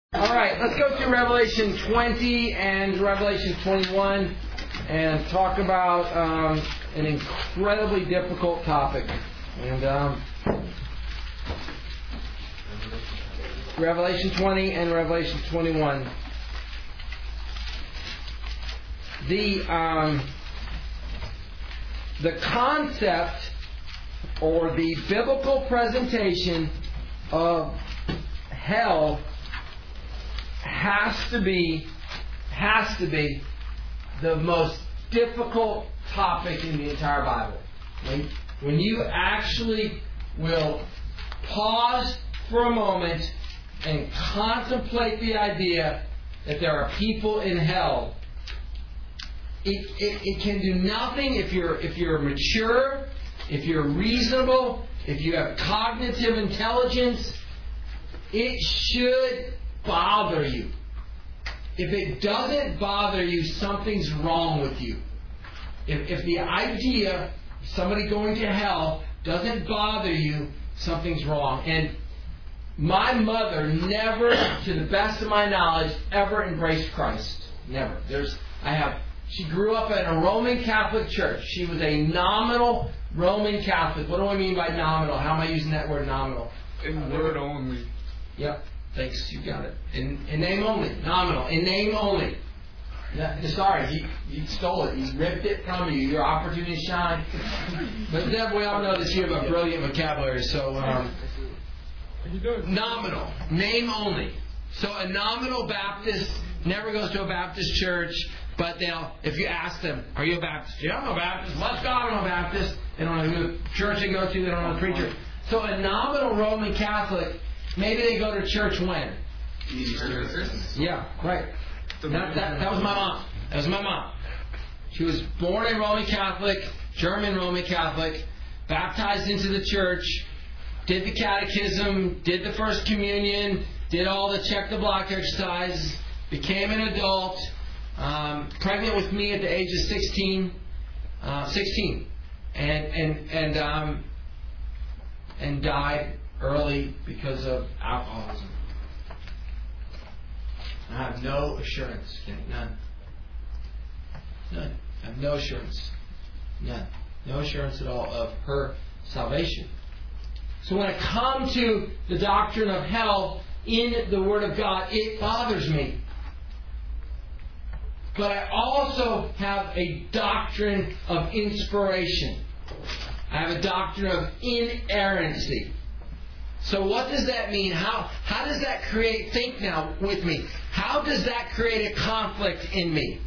All right, let's go through Revelation 20 and Revelation 21 and talk about an incredibly difficult topic. And Revelation 20 and Revelation 21. The concept or the biblical presentation of hell has to be the most difficult topic in the entire Bible. When you actually will pause for a moment and contemplate the idea that there are people in hell, it can do nothing if you're mature, if you're reasonable, if you have cognitive intelligence. It should bother you. If it doesn't bother you, something's wrong with you. If the idea of somebody going to hell doesn't bother you, something's wrong. And my mother never, to the best of my knowledge, ever embraced Christ. Never. She grew up in a Roman Catholic church. She was a nominal Roman Catholic. What do I mean by nominal? How am I using that word nominal? In word only. Yep. Thanks. You got it. In name only. Nominal. In name only. Sorry, you stole it. You ripped it from you. Your opportunity to shine. But Deb, we all know that you have a brilliant vocabulary. So, nominal. Name only. So a nominal Baptist never goes to a Baptist church. But if you ask them, are you a Baptist? Yeah, I'm a Baptist. Bless God, I'm a Baptist. They don't know who church they go to. They don't know the preacher. So a nominal Roman Catholic, maybe they go to church when? Easter. Yeah, right. That was my mom. That was my mom. She was born a Roman Catholic, German Roman Catholic, baptized into the church, did the catechism, did the first communion, did all the check the block exercises, became an adult. Pregnant with me at the age of 16, and died early because of alcoholism. I have no assurance, none. I have no assurance, none. No assurance at all of her salvation. So when I come to the doctrine of hell in the Word of God, it bothers me. But I also have a doctrine of inspiration. I have a doctrine of inerrancy. So what does that mean? How does that create, think now with me, how does that create a conflict in me?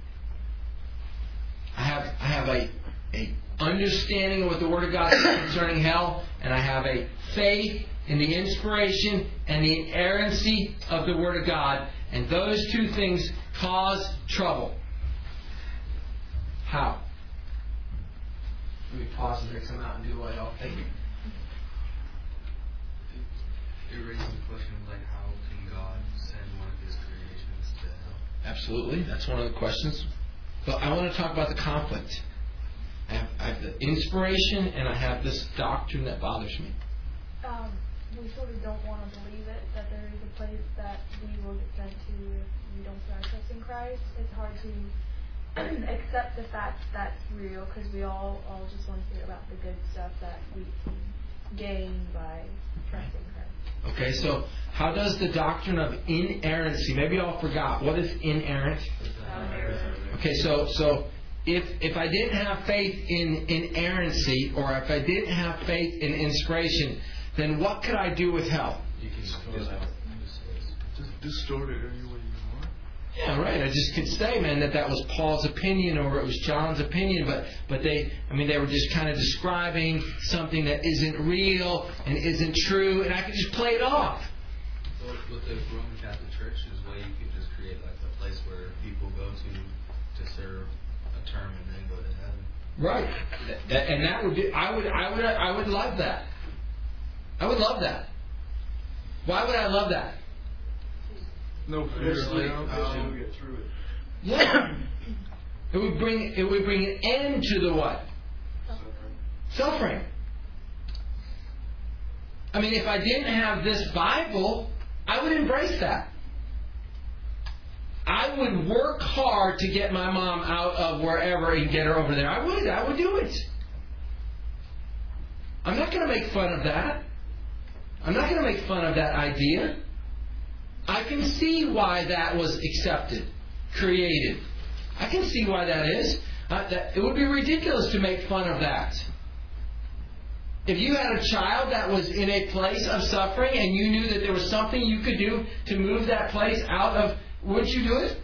I have a understanding of what the Word of God says concerning hell, and I have a faith in the inspiration and the inerrancy of the Word of God. And those two things cause trouble. How? Let me pause and come out and do what y'all think. It raises the question of how can God send one of His creations to hell? Absolutely, that's one of the questions. But I want to talk about the conflict. I have the inspiration and I have this doctrine that bothers me. We sort of don't want to believe it, that there is a place that we will get sent to if we don't put our trust in Christ. It's hard to accept the fact that it's real because we all just want to hear about the good stuff that we can gain by trusting Christ. Okay, so how does the doctrine of inerrancy, maybe y'all forgot, what is inerrant? Okay, so if I didn't have faith in inerrancy, or if I didn't have faith in inspiration, then what could I do with hell? You can just distort it any way you want. Yeah, right. I just could say, man, that was Paul's opinion or it was John's opinion, but they were just kind of describing something that isn't real and isn't true, and I could just play it off. Well, with the Roman Catholic Church is why you could just create a place where people go to serve a term and then go to heaven. Right. And that would be, I would love that. I would love that. Why would I love that? No fear. Get through it. Yeah. It would bring an end to the what? Suffering. I mean, if I didn't have this Bible, I would embrace that. I would work hard to get my mom out of wherever and get her over there. I would do it. I'm not going to make fun of that. I'm not going to make fun of that idea. I can see why that was accepted, created. I can see why that is. It would be ridiculous to make fun of that. If you had a child that was in a place of suffering and you knew that there was something you could do to move that place out of, wouldn't you do it?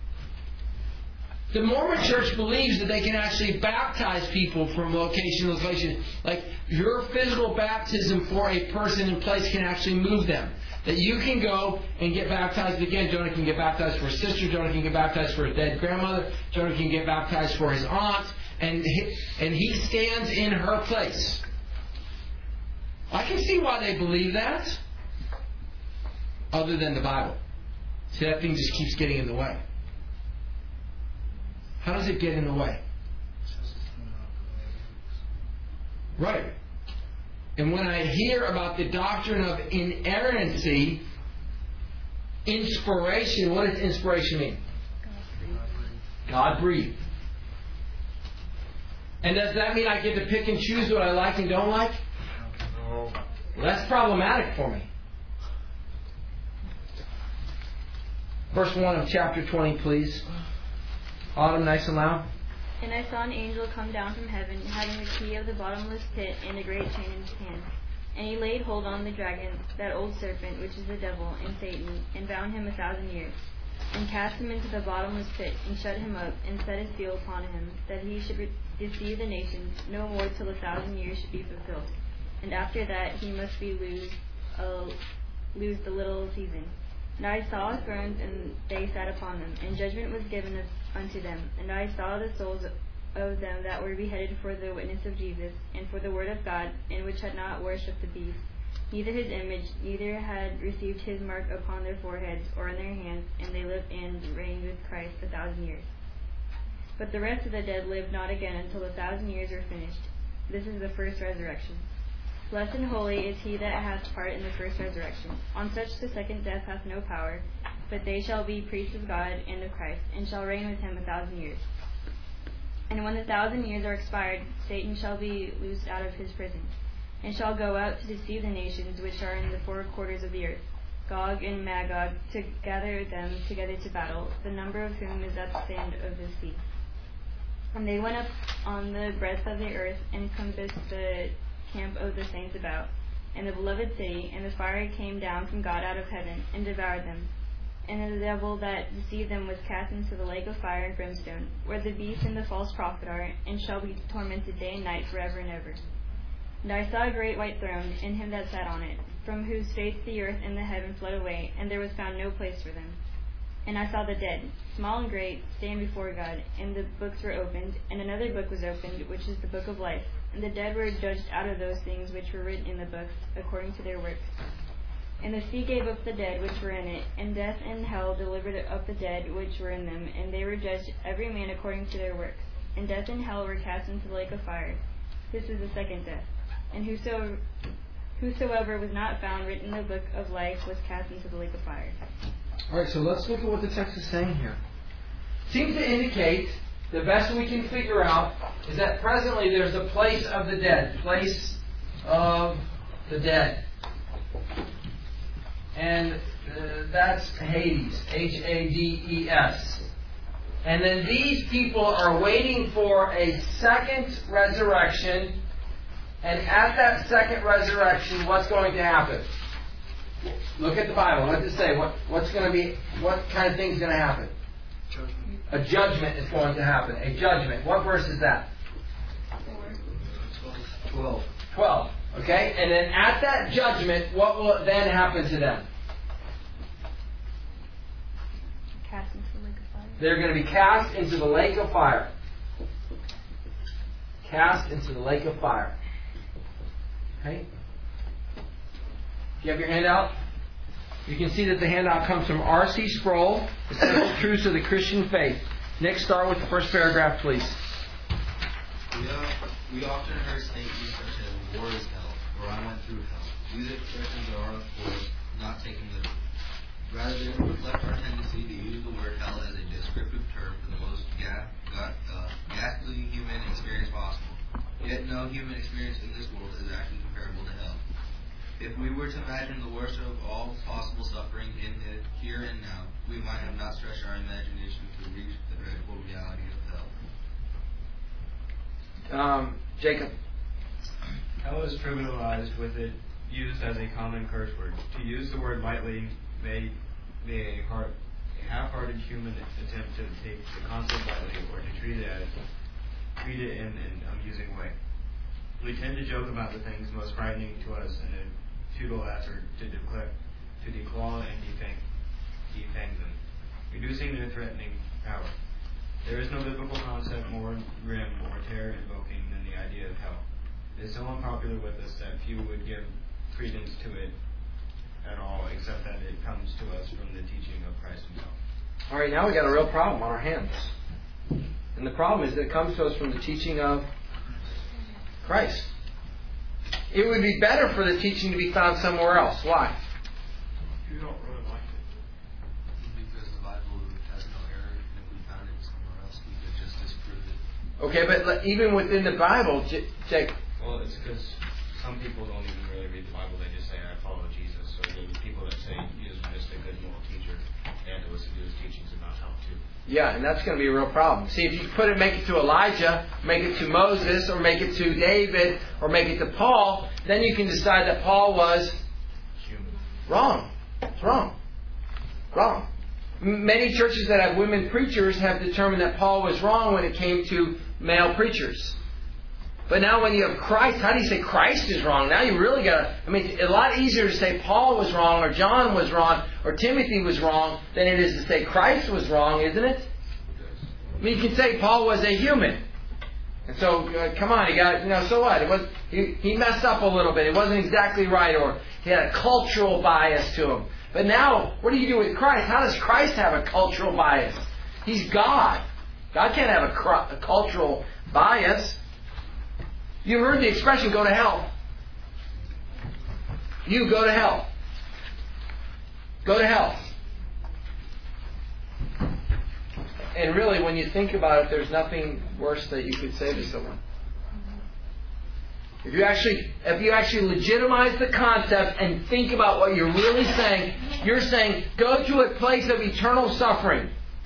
The Mormon Church believes that they can actually baptize people from location to location. Like your physical baptism for a person in place can actually move them. That you can go and get baptized again. Jonah can get baptized for his sister. Jonah can get baptized for his dead grandmother. Jonah can get baptized for his aunt. And he stands in her place. I can see why they believe that. Other than the Bible. See, that thing just keeps getting in the way. How does it get in the way? Right. And when I hear about the doctrine of inerrancy, inspiration, what does inspiration mean? God breathed. And does that mean I get to pick and choose what I like and don't like? Well, that's problematic for me. Verse 1 of chapter 20, please. Autumn, nice and loud. And I saw an angel come down from heaven, having the key of the bottomless pit and a great chain in his hand. And he laid hold on the dragon, that old serpent, which is the devil and Satan, and bound him 1,000 years, and cast him into the bottomless pit, and shut him up, and set his seal upon him, that he should deceive the nations no more till 1,000 years should be fulfilled. And after that he must be lose the little season. And I saw thrones, and they sat upon them, and judgment was given unto them. And I saw the souls of them that were beheaded for the witness of Jesus, and for the word of God, and which had not worshipped the beast, neither his image, neither had received his mark upon their foreheads or in their hands, and they lived and reigned with Christ 1,000 years. But the rest of the dead lived not again until 1,000 years were finished. This is the first resurrection. Blessed and holy is he that hath part in the first resurrection. On such the second death hath no power, but they shall be priests of God and of Christ, and shall reign with him 1,000 years. And when the 1,000 years are expired, Satan shall be loosed out of his prison, and shall go out to deceive the nations which are in the four quarters of the earth, Gog and Magog, to gather them together to battle, the number of whom is as the sand of the sea. And they went up on the breadth of the earth, and compassed the camp of the saints about, and the beloved city, and the fire came down from God out of heaven, and devoured them. And the devil that deceived them was cast into the lake of fire and brimstone, where the beast and the false prophet are, and shall be tormented day and night forever and ever. And I saw a great white throne, and him that sat on it, from whose face the earth and the heaven fled away, and there was found no place for them. And I saw the dead, small and great, stand before God, and the books were opened, and another book was opened, which is the book of life. And the dead were judged out of those things which were written in the books, according to their works. And the sea gave up the dead which were in it, and death and hell delivered up the dead which were in them, and they were judged every man according to their works. And death and hell were cast into the lake of fire. This is the second death. And whosoever was not found written in the book of life was cast into the lake of fire. Alright, so let's look at what the text is saying here. Seems to indicate, the best we can figure out, is that presently there's a place of the dead. Place of the dead. And that's Hades. Hades. And then these people are waiting for a second resurrection. And at that second resurrection, what's going to happen? Look at the Bible. What does it say? What kind of thing is going to happen? Judgment. A judgment is going to happen. A judgment. What verse is that? 12. 12. Okay? And then at that judgment, what will then happen to them? Cast into the lake of fire. They're going to be cast into the lake of fire. Cast into the lake of fire. Okay? Do you have your handout? You can see that the handout comes from R.C. Sproul, The Simple Truths of the Christian Faith. Nick, start with the first paragraph, please. We often heard statements such as, war is hell, or I went through hell. These expressions are, of course, not taken literally. Rather, they reflect our tendency to use the word hell descriptive term for the most ghastly human experience possible. Yet no human experience in this world is actually comparable to hell. If we were to imagine the worst of all possible suffering in the here and now, we might have not stretched our imagination to reach the dreadful reality of hell. Jacob. Hell is trivialized with it used as a common curse word. To use the word lightly may be a half-hearted human attempt to take the concept lightly or to treat it in an amusing way. We tend to joke about the things most frightening to us in a futile effort to declaw and defang them, reducing their threatening power. There is no biblical concept more grim or terror-invoking than the idea of hell. It is so unpopular with us that few would give credence to it at all, except that it comes to us from the teaching of Christ himself. All right, now we got a real problem on our hands. And the problem is that it comes to us from the teaching of Christ. It would be better for the teaching to be found somewhere else. Why? You don't really like it. Because the Bible has no error, and if we found it somewhere else, we could just disprove it. Okay, but even within the Bible, Jake. Well, it's because some people don't even really read the Bible. They just say, I follow Jesus. So there's people that say he is just a good moral teacher. They have to listen to his teachings about hell too. Yeah, and that's going to be a real problem. See, if you make it to Elijah, make it to Moses, or make it to David, or make it to Paul, then you can decide that Paul was wrong. It's wrong. Wrong. Many churches that have women preachers have determined that Paul was wrong when it came to male preachers. But now when you have Christ, how do you say Christ is wrong? Now you really got to... I mean, it's a lot easier to say Paul was wrong, or John was wrong, or Timothy was wrong, than it is to say Christ was wrong, isn't it? I mean, you can say Paul was a human. And so, come on, he got... so what? He messed up a little bit. It wasn't exactly right, or he had a cultural bias to him. But now, what do you do with Christ? How does Christ have a cultural bias? He's God. God can't have a cultural bias. You heard the expression, go to hell. You go to hell. Go to hell. And really, when you think about it, there's nothing worse that you could say to someone. If you actually legitimize the concept and think about what you're really saying, you're saying, go to a place of eternal suffering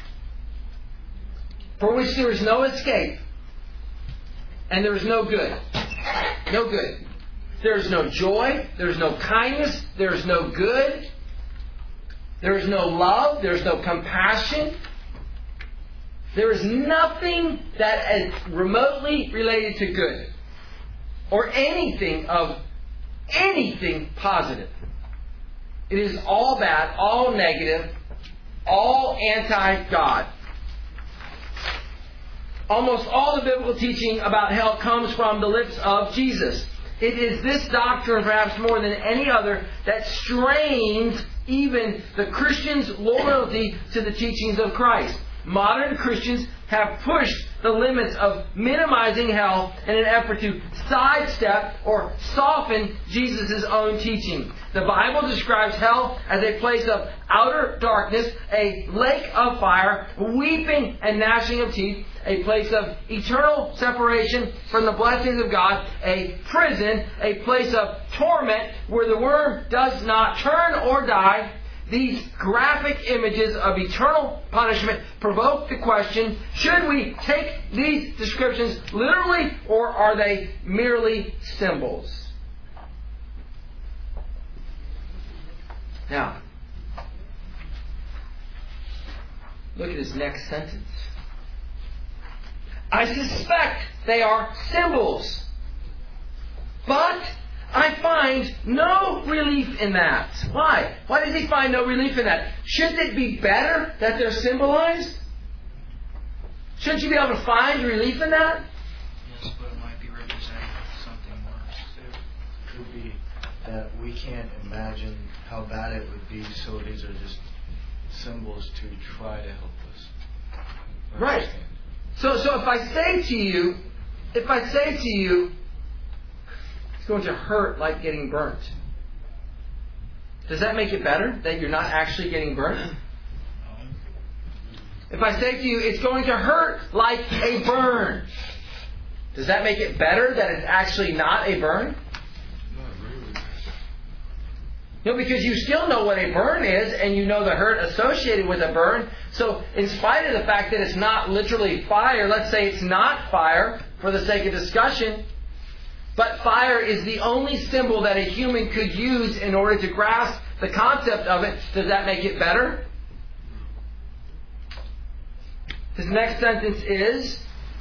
for which there is no escape. And there is no good. No good. There is no joy. There is no kindness. There is no good. There is no love. There is no compassion. There is nothing that is remotely related to good. Or anything positive. It is all bad, all negative, all anti-God. Almost all the biblical teaching about hell comes from the lips of Jesus. It is this doctrine, perhaps more than any other, that strains even the Christian's loyalty to the teachings of Christ. Modern Christians have pushed the limits of minimizing hell in an effort to sidestep or soften Jesus' own teaching. The Bible describes hell as a place of outer darkness, a lake of fire, weeping and gnashing of teeth, a place of eternal separation from the blessings of God, a prison, a place of torment where the worm does not turn or die. These graphic images of eternal punishment provoke the question, should we take these descriptions literally, or are they merely symbols? Now, look at his next sentence. I suspect they are symbols, but I find no relief in that. Why? Why does he find no relief in that? Shouldn't it be better that they're symbolized? Shouldn't you be able to find relief in that? Yes, but it might be representing something worse. It could be that we can't imagine how bad it would be, so these are just symbols to try to help us Right. So if I say to you, it's going to hurt like getting burnt. Does that make it better that you're not actually getting burnt? If I say to you, it's going to hurt like a burn, does that make it better that it's actually not a burn? Not really. No, because you still know what a burn is, and you know the hurt associated with a burn. So, in spite of the fact that it's not literally fire, let's say it's not fire for the sake of discussion, but fire is the only symbol that a human could use in order to grasp the concept of it. Does that make it better? His next sentence is,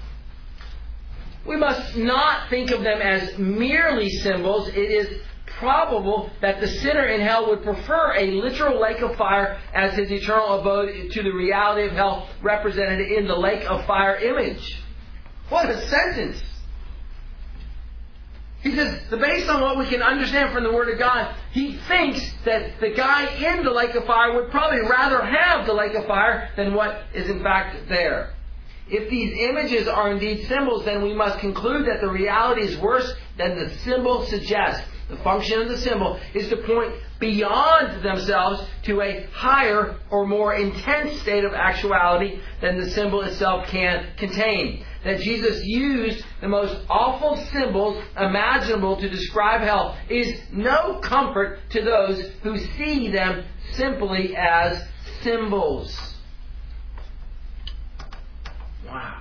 we must not think of them as merely symbols. It is probable that the sinner in hell would prefer a literal lake of fire as his eternal abode to the reality of hell represented in the lake of fire image. What a sentence! He says, based on what we can understand from the Word of God, he thinks that the guy in the lake of fire would probably rather have the lake of fire than what is in fact there. If these images are indeed symbols, then we must conclude that the reality is worse than the symbol suggests. The function of the symbol is to point beyond themselves to a higher or more intense state of actuality than the symbol itself can contain. That Jesus used the most awful symbols imaginable to describe hell is no comfort to those who see them simply as symbols. Wow.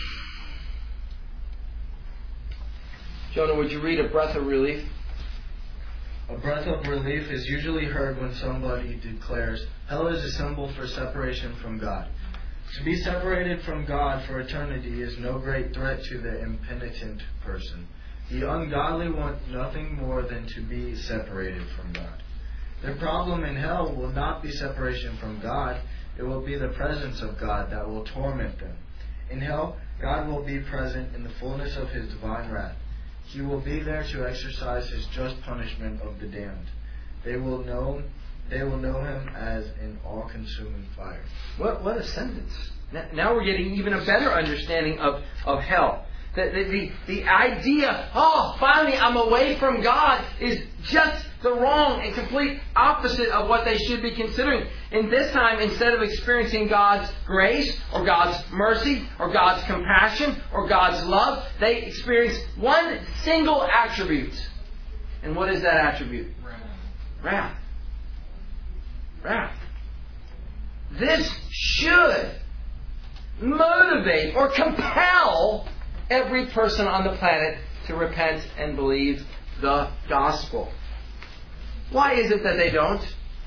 Jonah, would you read a breath of relief? A breath of relief is usually heard when somebody declares, hell is a symbol for separation from God. To be separated from God for eternity is no great threat to the impenitent person. The ungodly want nothing more than to be separated from God. Their problem in hell will not be separation from God. It will be the presence of God that will torment them. In hell, God will be present in the fullness of His divine wrath. He will be there to exercise His just punishment of the damned. They will know Him as an all-consuming fire. What a sentence. Now we're getting even a better understanding of hell. The idea, finally I'm away from God, is just the wrong and complete opposite of what they should be considering. In this time, instead of experiencing God's grace, or God's mercy, or God's compassion, or God's love, they experience one single attribute. And what is that attribute? Wrath. Wrath. This should motivate or compel every person on the planet to repent and believe the gospel. Why is it that they don't?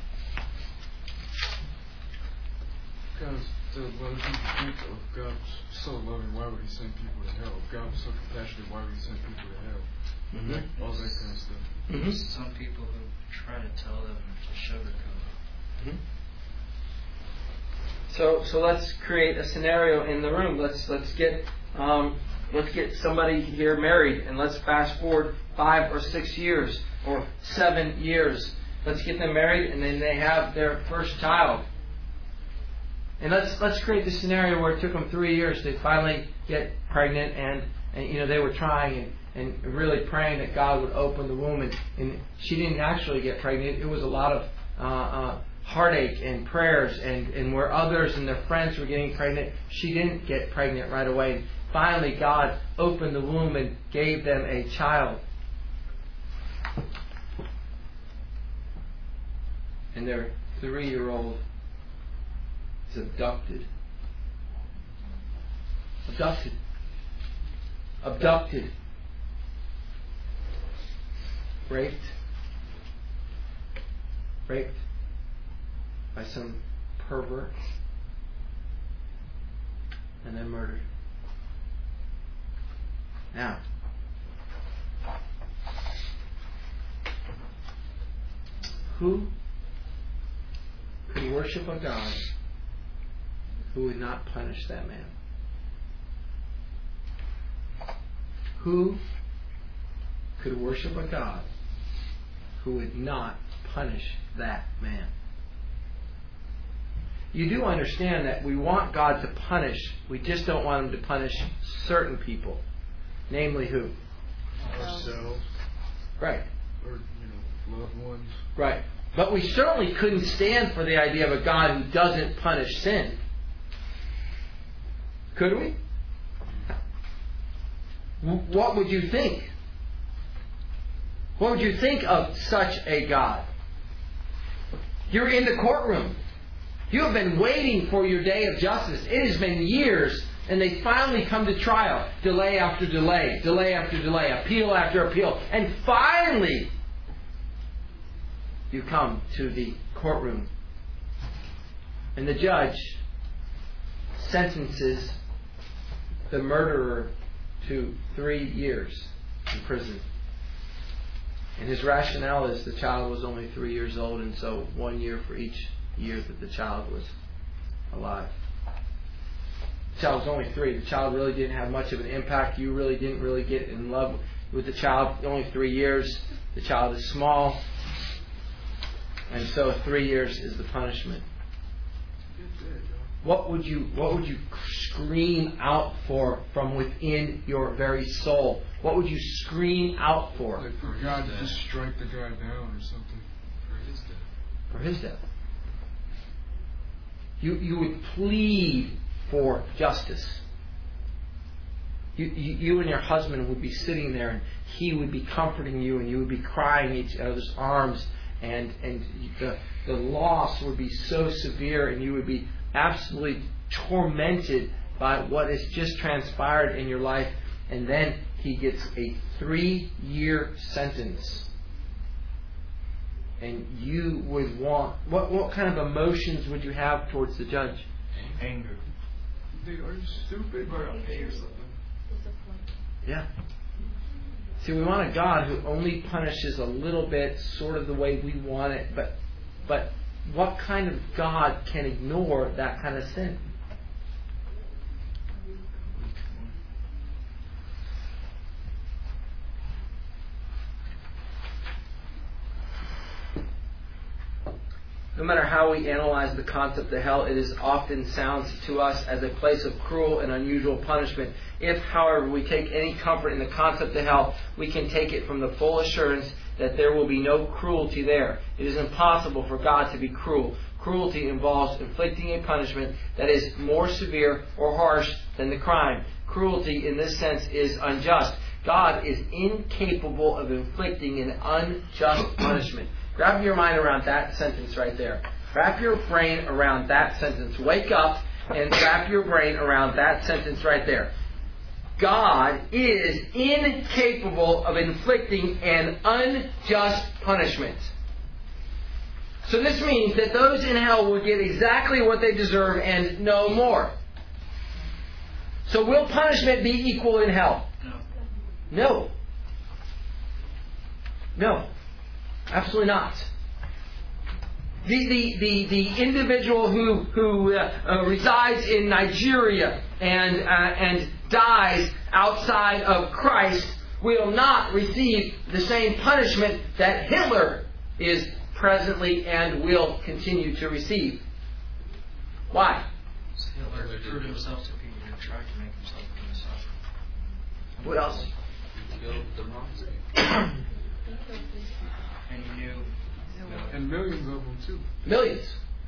Because when people think of God so loving, why would He send people to hell? If God was so compassionate, why would He send people to hell? Mm-hmm. All that kind of stuff. Mm-hmm. Some people who try to tell them to sugarcoat. Mm-hmm. So let's create a scenario in the room. Let's get somebody here married, and let's fast forward 5 or 6 years or 7 years. Let's get them married, and then they have their first child. And let's create the scenario where it took them 3 years to finally get pregnant, and they were trying and really praying that God would open the womb, and she didn't actually get pregnant. It was a lot of heartache and prayers, and where others and their friends were getting pregnant, she didn't get pregnant right away. Finally, God opened the womb and gave them a child. And their 3-year-old is abducted. Abducted. Raped by some pervert, and then murdered. Now, who could worship a God who would not punish that man? Who could worship a God who would not punish that man? You do understand that we want God to punish. We just don't want Him to punish certain people. Namely who? Ourselves. Right. Or, loved ones. Right. But we certainly couldn't stand for the idea of a God who doesn't punish sin. Could we? What would you think? What would you think of such a God? You're in the courtroom. You have been waiting for your day of justice. It has been years, and they finally come to trial. Delay after delay, delay after delay, appeal after appeal. And finally, you come to the courtroom. And the judge sentences the murderer to 3 years in prison. And his rationale is the child was only 3 years old, and so 1 year for each year that the child was alive. The child was only 3. The child really didn't have much of an impact. You really didn't really get in love with the child. Only 3 years. The child is small. And so 3 years is the punishment. What would you scream out for from within your very soul? What would you scream out for? Like for God to just strike the guy down or something. For his death. For his death. You would plead for justice. You and your husband would be sitting there, and he would be comforting you, and you would be crying in each other's arms, and the loss would be so severe, and you would be absolutely tormented by what has just transpired in your life. And then he gets a 3-year sentence. And you would want... What kind of emotions would you have towards the judge? Anger. They are stupid. Yeah. See, we want a God who only punishes a little bit, sort of the way we want it. But what kind of God can ignore that kind of sin? No matter how we analyze the concept of hell, it is often sounds to us as a place of cruel and unusual punishment. If, however, we take any comfort in the concept of hell, we can take it from the full assurance that there will be no cruelty there. It is impossible for God to be cruel. Cruelty involves inflicting a punishment that is more severe or harsh than the crime. Cruelty, in this sense, is unjust. God is incapable of inflicting an unjust punishment. Wrap your mind around that sentence right there. Wrap your brain around that sentence. Wake up and wrap your brain around that sentence right there. God is incapable of inflicting an unjust punishment. So this means that those in hell will get exactly what they deserve and no more. So will punishment be equal in hell? No. No. Absolutely not. The individual who resides in Nigeria and dies outside of Christ will not receive the same punishment that Hitler is presently and will continue to receive. Why? Hitler proved himself to people who tried to make himself the Messiah. What else? He killed the Nazis. And he knew. And millions of them too. Millions.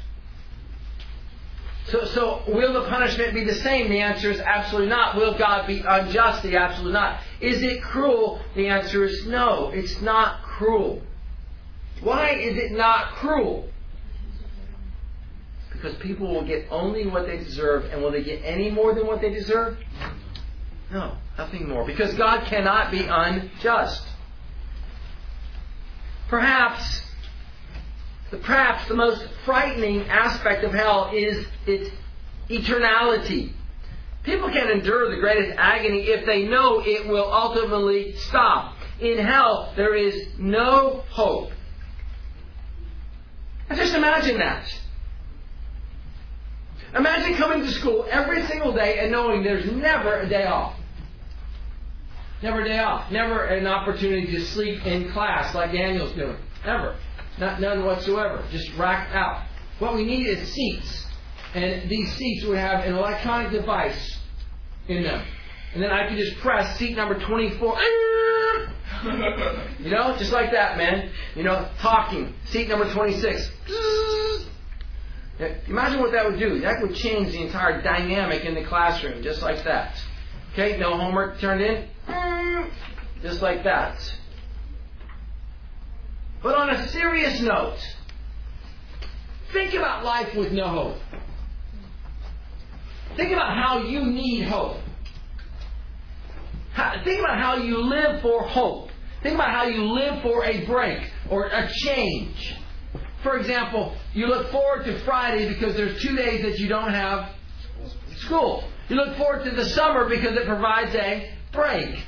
So will the punishment be the same? The answer is absolutely not. Will God be unjust? The absolutely not. Is it cruel? The answer is no. It's not cruel. Why is it not cruel? Because people will get only what they deserve. And will they get any more than what they deserve? No, nothing more. Because God cannot be unjust. Perhaps the most frightening aspect of hell is its eternality. People can endure the greatest agony if they know it will ultimately stop. In hell, there is no hope. Now just imagine that. Imagine coming to school every single day and knowing there's never a day off. Never a day off. Never an opportunity to sleep in class like Daniel's doing. Never. None whatsoever. Just racked out. What we need is seats. And these seats would have an electronic device in them. And then I could just press seat number 24. You know, just like that, man. You know, talking. Seat number 26. Imagine what that would do. That would change the entire dynamic in the classroom, just like that. Okay, no homework turned in? Just like that. But on a serious note, think about life with no hope. Think about how you need hope. Think about how you live for hope. Think about how you live for a break or a change. For example, you look forward to Friday because there's 2 days that you don't have school. You look forward to the summer because it provides a break,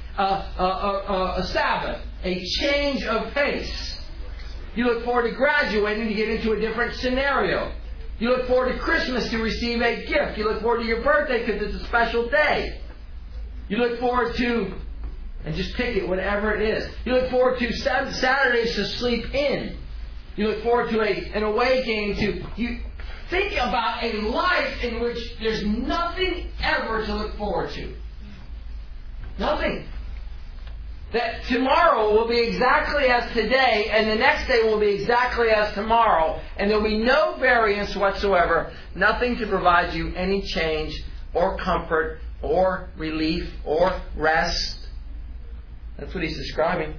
a Sabbath, a change of pace. You look forward to graduating to get into a different scenario. You look forward to Christmas to receive a gift. You look forward to your birthday because it's a special day. You look forward to, and just pick it, whatever it is. You look forward to Saturdays to sleep in. You look forward to an away game. You think about a life in which there's nothing ever to look forward to. Nothing. That tomorrow will be exactly as today, and the next day will be exactly as tomorrow, and there will be no variance whatsoever. Nothing to provide you any change or comfort or relief or rest. That's what he's describing.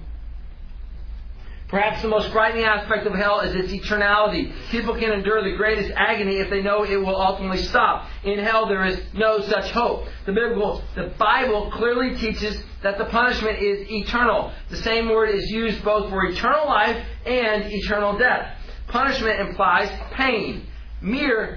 Perhaps the most frightening aspect of hell is its eternality. People can endure the greatest agony if they know it will ultimately stop. In hell there is no such hope. The Bible clearly teaches that the punishment is eternal. The same word is used both for eternal life and eternal death. Punishment implies pain. Mere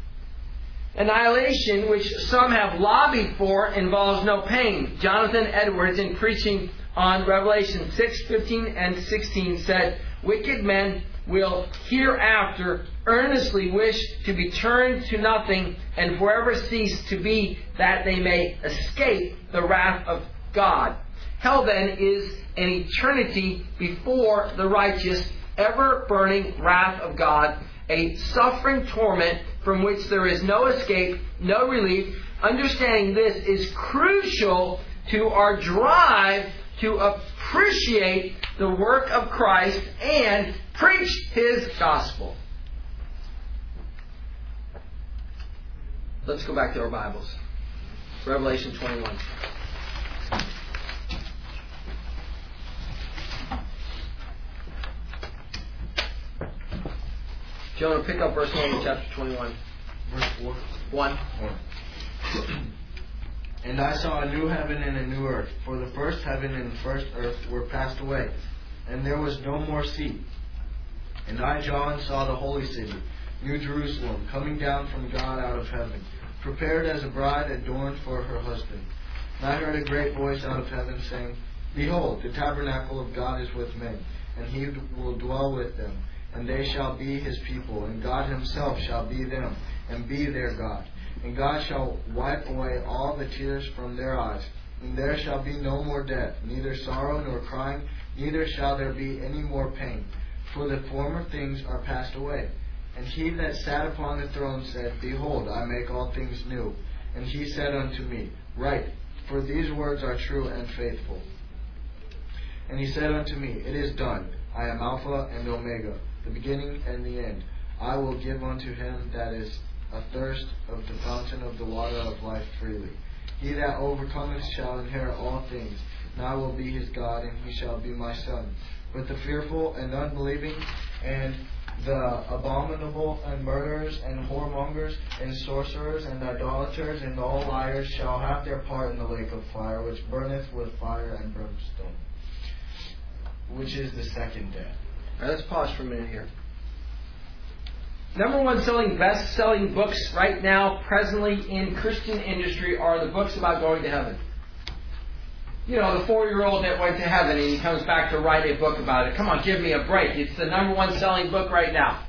annihilation, which some have lobbied for, involves no pain. Jonathan Edwards, in preaching on Revelation 6:15 and 16, said, "Wicked men will hereafter earnestly wish to be turned to nothing and forever cease to be, that they may escape the wrath of God." Hell, then, is an eternity before the righteous, ever-burning wrath of God, a suffering torment from which there is no escape, no relief. Understanding this is crucial to our drive to appreciate the work of Christ and preach His gospel. Let's go back to our Bibles. Revelation 21. Jonah, pick up verse 1 in chapter 21. Verse 1. And I saw a new heaven and a new earth, for the first heaven and the first earth were passed away, and there was no more sea. And I, John, saw the holy city, New Jerusalem, coming down from God out of heaven, prepared as a bride adorned for her husband. And I heard a great voice out of heaven saying, "Behold, the tabernacle of God is with men, and He will dwell with them, and they shall be His people, and God Himself shall be them, and be their God. And God shall wipe away all the tears from their eyes, and there shall be no more death, neither sorrow nor crying, neither shall there be any more pain, for the former things are passed away." And he that sat upon the throne said, "Behold, I make all things new." And He said unto me, "Write, for these words are true and faithful." And He said unto me, "It is done. I am Alpha and Omega, the beginning and the end. I will give unto him that is athirst of the fountain of the water of life freely. He that overcometh shall inherit all things, and I will be his God, and he shall be my son. But the fearful and unbelieving, and the abominable, and murderers, and whoremongers, and sorcerers, and idolaters, and all liars shall have their part in the lake of fire, which burneth with fire and brimstone," which is the second death. All right, let's pause for a minute here. Number one best-selling books right now, presently in Christian industry, are the books about going to heaven. You know, the 4-year-old that went to heaven and he comes back to write a book about it. Come on, give me a break. It's the number one selling book right now.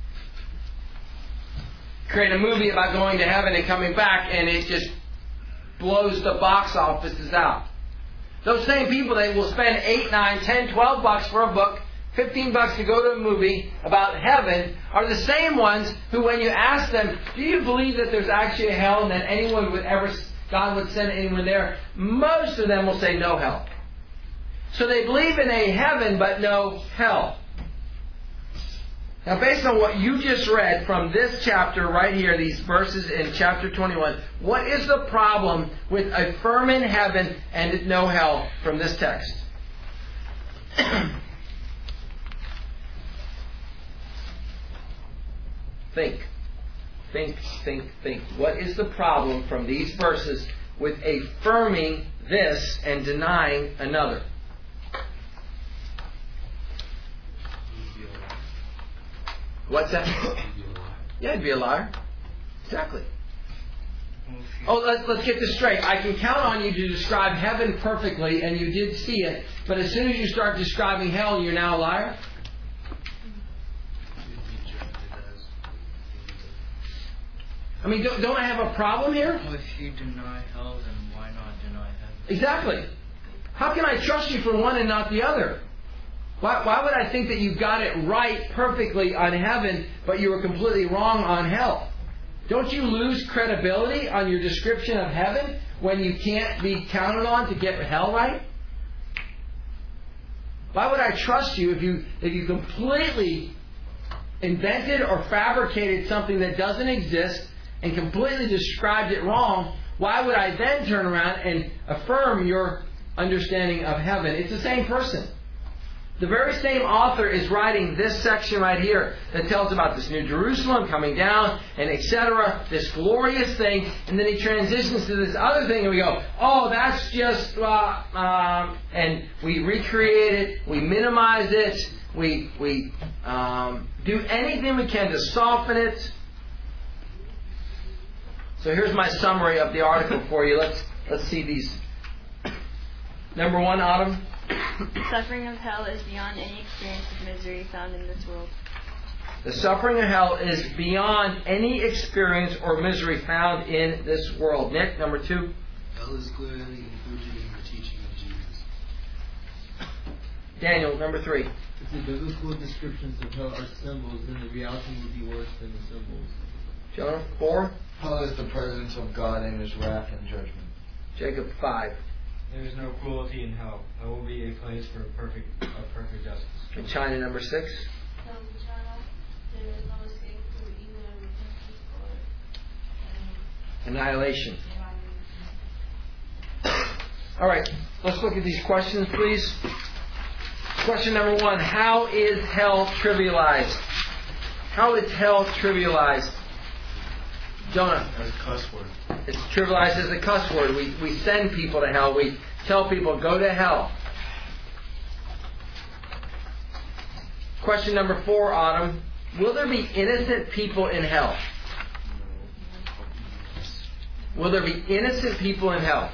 Create a movie about going to heaven and coming back, and it just blows the box offices out. Those same people that will spend $8, $9, $10, $12 for a book, $15 to go to a movie about heaven, are the same ones who, when you ask them, "Do you believe that there's actually a hell and that God would send anyone there?" most of them will say no hell. So they believe in a heaven but no hell. Now, based on what you just read from this chapter right here, these verses in chapter 21, what is the problem with a firmament heaven and no hell from this text? Think. What is the problem from these verses with affirming this and denying another? What's that? Yeah, you'd be a liar. Exactly. Oh, let's get this straight. I can count on you to describe heaven perfectly, and you did see it. But as soon as you start describing hell, you're now a liar? I mean, don't I have a problem here? Well, if you deny hell, then why not deny heaven? Exactly. How can I trust you for one and not the other? Why would I think that you got it right perfectly on heaven, but you were completely wrong on hell? Don't you lose credibility on your description of heaven when you can't be counted on to get hell right? Why would I trust you if you completely invented or fabricated something that doesn't exist and completely described it wrong? Why would I then turn around and affirm your understanding of heaven? It's the same person. The very same author is writing this section right here that tells about this New Jerusalem coming down and etc. This glorious thing, and then he transitions to this other thing, and we go, oh, that's just and we recreate it, we minimize it, we do anything we can to soften it. So here's my summary of the article for you. Let's see these. Number 1, Autumn. The suffering of hell is beyond any experience of misery found in this world. The suffering of hell is beyond any experience or misery found in this world. Nick, number 2. Hell is clearly included in the teaching of Jesus. Daniel, number 3. If the biblical descriptions of hell are symbols, then the reality would be worse than the symbols. Jonah, 4. Hell is the presence of God in His wrath and judgment. Jacob, 5. There is no cruelty in hell. Hell will be a place for perfect justice. And China, number 6. There is no escape through either repentance or Annihilation. All right, let's look at these questions, please. Question number 1. How is hell trivialized? How is hell trivialized? Jonah. As a cuss word. It's trivialized as a cuss word. We send people to hell. We tell people, go to hell. Question number 4, Autumn. Will there be innocent people in hell? Will there be innocent people in hell?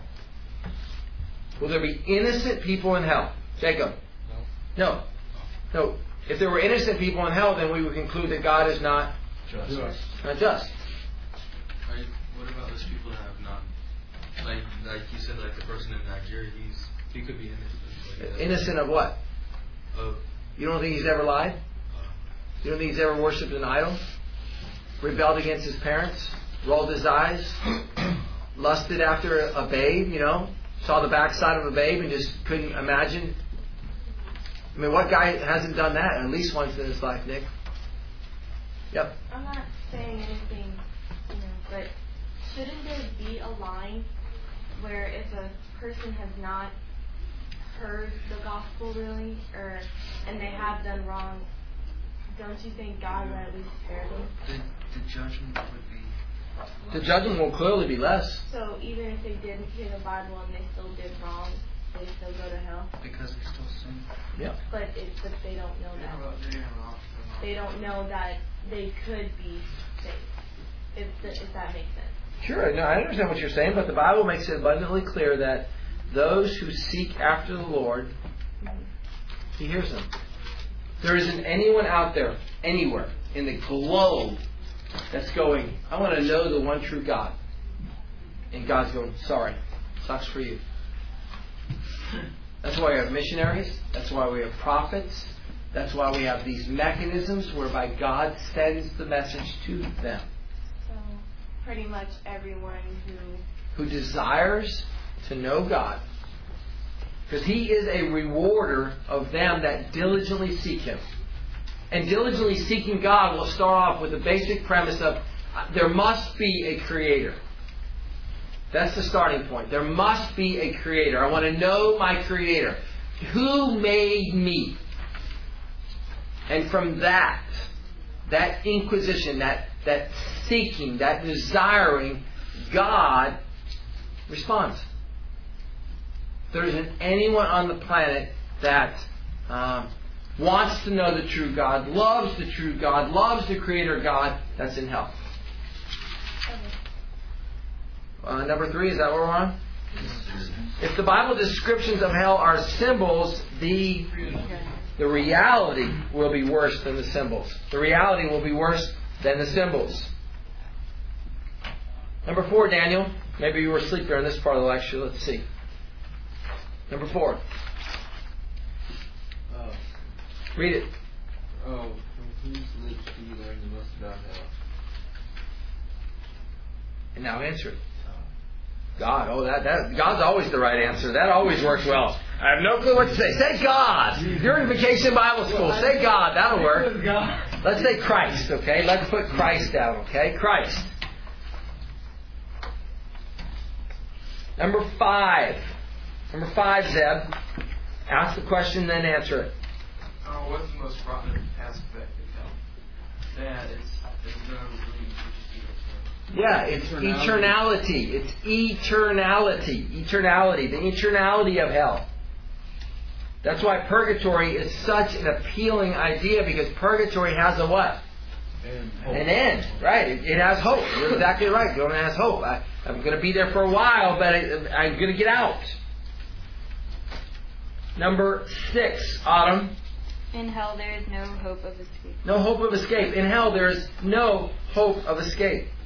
Will there be innocent people in hell? Jacob? No. If there were innocent people in hell, then we would conclude that God is not just. What about those people that have none? Like you said, like the person in Nigeria, he could be innocent. Innocent of what? You don't think he's ever lied? You don't think he's ever worshipped an idol? Rebelled against his parents? Rolled his eyes? Lusted after a babe, Saw the backside of a babe and just couldn't imagine? I mean, what guy hasn't done that at least once in his life, Nick? Yep. I'm not saying anything, but shouldn't there be a line where if a person has not heard the gospel really, and they have done wrong, don't you think God would at least spare them? The judgment would be... The judgment will clearly be less. So even if they didn't hear the Bible and they still did wrong, they still go to hell? Because they still sin. Yeah. But they don't know that. They don't know that they could be saved, if that makes sense. Sure, no, I understand what you're saying, but the Bible makes it abundantly clear that those who seek after the Lord, He hears them. There isn't anyone out there, anywhere, in the globe that's going, I want to know the one true God. And God's going, sorry, sucks for you. That's why we have missionaries. That's why we have prophets. That's why we have these mechanisms whereby God sends the message to them. So, pretty much everyone who desires to know God. Because He is a rewarder of them that diligently seek Him. and diligently seeking God will start off with the basic premise of there must be a Creator. That's the starting point. There must be a Creator. I want to know my Creator. Who made me? And from that inquisition, that seeking, that desiring, God responds. There isn't anyone on the planet that wants to know the true God, loves the true God, loves the Creator God, that's in hell. Number 3, is that where we're on? If the Bible descriptions of hell are symbols, the reality will be worse than the symbols. The reality will be worse than the symbols. Number 4, Daniel. Maybe you were asleep during this part of the lecture. Let's see. Number 4. Read it. From whose lips do you learn the most about hell? And now answer it. God. Oh, that God's always the right answer. That always works well. I have no clue what to say. Say God. You're in vacation Bible school. Say God. That'll work. Let's say Christ, okay? Let's put Christ down, okay? Christ. Number 5. Number 5, Zeb. Ask the question, then answer it. What's the most prominent aspect of hell? That there's no room for Yeah, it's eternality. It's eternality. Eternality. The eternality of hell. That's why purgatory is such an appealing idea, because purgatory has a what? An end. Right. It has hope. You're exactly right. It has hope. I'm going to be there for a while, but I'm going to get out. Number 6, Autumn. In hell there is no hope of escape. No hope of escape. In hell there is no hope of escape.